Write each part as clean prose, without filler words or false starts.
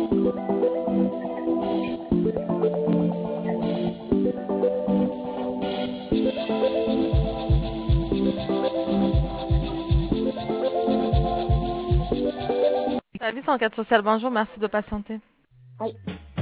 Service enquête sociale, bonjour, merci de patienter. Oui.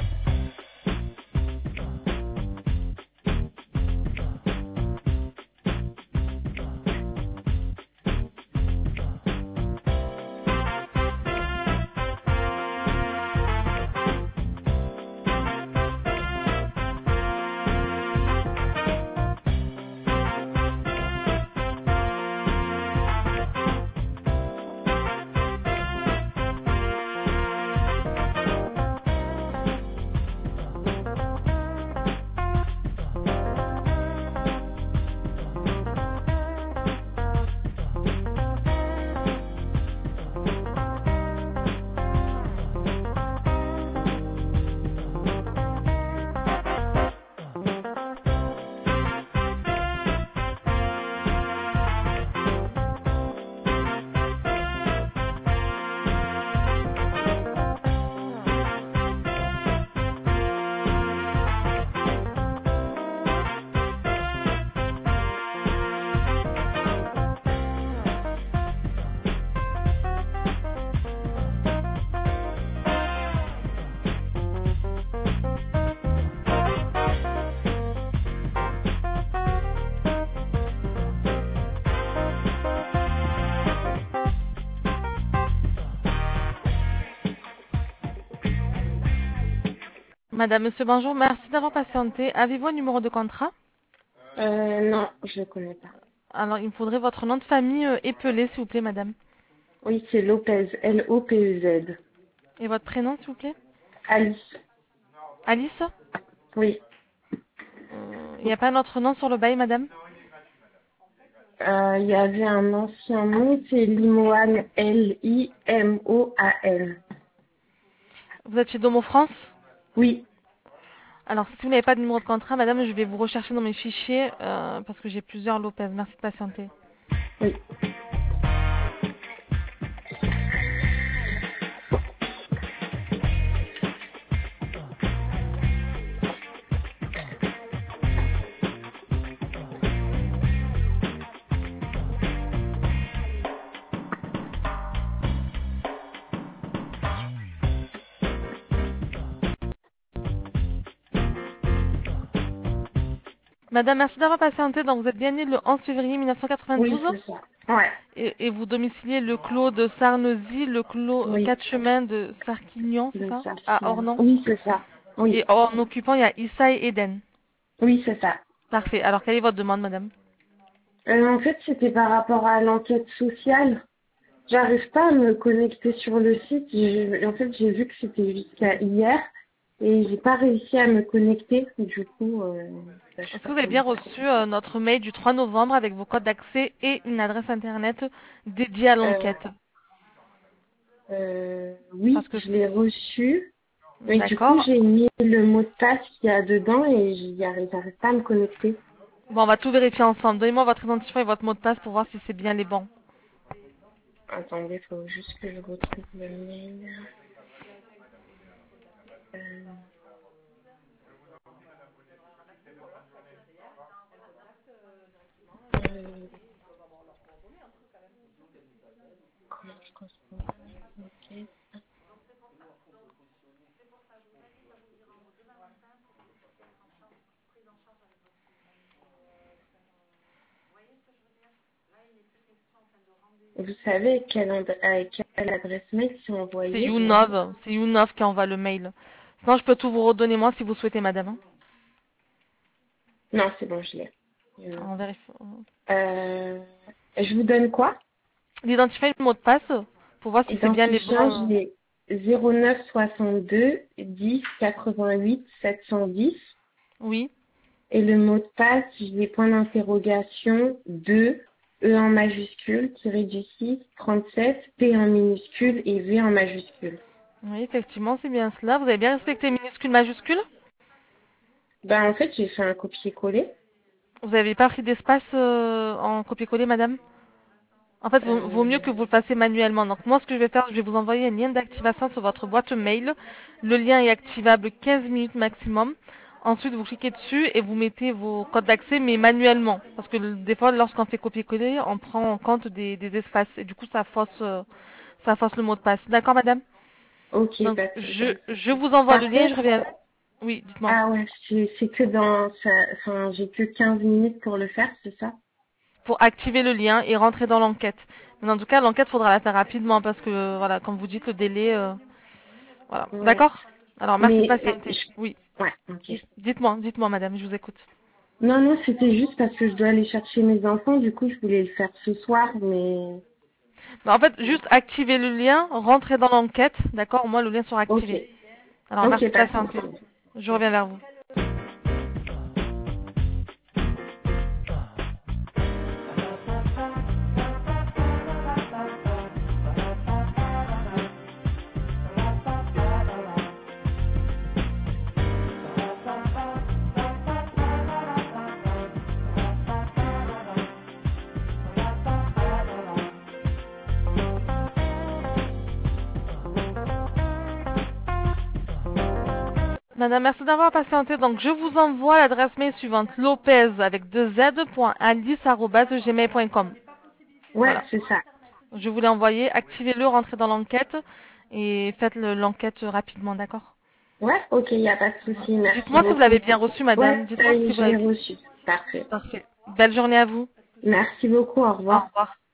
Madame, monsieur, bonjour, merci d'avoir patienté. Avez-vous un numéro de contrat? Non, je ne connais pas. Alors, il me faudrait votre nom de famille épelé, s'il vous plaît, madame. Oui, c'est Lopez, L-O-P-E-Z. Et votre prénom, s'il vous plaît? Alice. Alice? Oui. Il n'y a pas un autre nom sur le bail, madame? Il y avait un ancien nom, c'est Limoan, L-I-M-O-A-N. Vous êtes chez Domo France? Oui. Alors, si vous n'avez pas de numéro de contrat, madame, je vais vous rechercher dans mes fichiers parce que j'ai plusieurs Lopez. Merci de patienter. Oui. Madame, merci d'avoir patienté. Donc, vous êtes bien née le 11 février Oui, 1992 c'est ça. Ouais. et vous domiciliez le clos de Sarnezy, le clos Oui. 4 chemins de Sarquignon, c'est De ça? ça. À Ornans. Oui, c'est ça. Et Oui. en occupant, il y a Issa et Eden. Oui, c'est ça. Parfait. Alors, quelle est votre demande, madame? En fait, c'était par rapport à l'enquête sociale. J'arrive pas à me connecter sur le site. En fait, j'ai vu que c'était jusqu'à hier et j'ai pas réussi à me connecter. Du coup, je sais Est-ce que pas vous avez comment bien faire. reçu notre mail du 3 novembre avec vos codes d'accès et une adresse internet dédiée à Euh, l'enquête? Parce oui, que, je l'ai reçu. Mais du coup, d'accord. j'ai mis le mot de passe qu'il y a dedans et j'arrive pas à me connecter. Bon, on va tout vérifier ensemble. Donnez-moi votre identifiant et votre mot de passe pour voir si c'est bien les bons. Attendez, faut juste que je retrouve le mail. Euh, euh, comment je consomme l'enquête. Vous savez avec quelle adresse mail c'est C'est envoyé? Younov. C'est Younov qui envoie le mail. Sinon, je peux tout vous redonner moi si vous souhaitez, madame. Non, c'est bon, je l'ai. On vérifie. Je vous donne quoi? L'identifiant et le mot de passe pour voir si c'est bien les Identifiant, bons. je l'ai 09 62 10 88 710. Oui. Et le mot de passe, je l'ai point d'interrogation 2, E en majuscule, tiré du 6, 37, P en minuscule et V en majuscule. Oui, effectivement, c'est bien cela. Vous avez bien respecté minuscule, majuscule? Ben, en fait, j'ai fait un copier-coller. Vous n'avez pas pris d'espace en copier-coller, madame? En fait, vaut Euh, mieux que vous le fassiez manuellement. Donc moi, ce que je vais faire, je vais vous envoyer un lien d'activation sur votre boîte mail. Le lien est activable 15 minutes maximum. Ensuite, vous cliquez dessus et vous mettez vos codes d'accès, mais manuellement. Parce que des fois, lorsqu'on fait copier-coller, on prend en compte des espaces. Et du coup, ça fausse le mot de passe. D'accord, madame? ok, Donc, pas de souci. je vous envoie le Par lien et je contre, reviens. Oui, dites-moi. ah ouais, c'est que enfin, j'ai que 15 minutes pour le faire, c'est ça? Pour activer le lien et rentrer dans l'enquête. Mais en tout cas, l'enquête, faudra la faire rapidement parce que, voilà, comme vous dites, le délai, voilà. Ouais. D'accord? Alors, merci de Mais, patienter. Oui. ouais, ok. Dites-moi, madame, je vous écoute. Non, non, c'était juste parce que je dois aller chercher mes enfants, du coup, je voulais le faire ce soir, mais... Mais en fait, juste activer le lien, rentrer dans l'enquête, d'accord? Au moins, le lien sera Ok, activé. Alors, merci ok, de pas de patienter. souci. Je reviens vers vous. Madame, merci d'avoir patienté. Donc, je vous envoie l'adresse mail suivante, lopez avec deux z.alice@gmail.com. Ouais, Voilà. c'est ça. Je vous l'ai envoyé. Activez-le, rentrez dans l'enquête et faites l'enquête rapidement, d'accord? Ouais, ok, il n'y a pas de souci, merci Dites-moi si vous l'avez beaucoup. bien reçu, Ouais, madame. ça Dites-moi y est, si vous je l'ai l'avez. reçu. Parfait. Parfait. Belle journée à vous. Merci beaucoup, au Au revoir. revoir.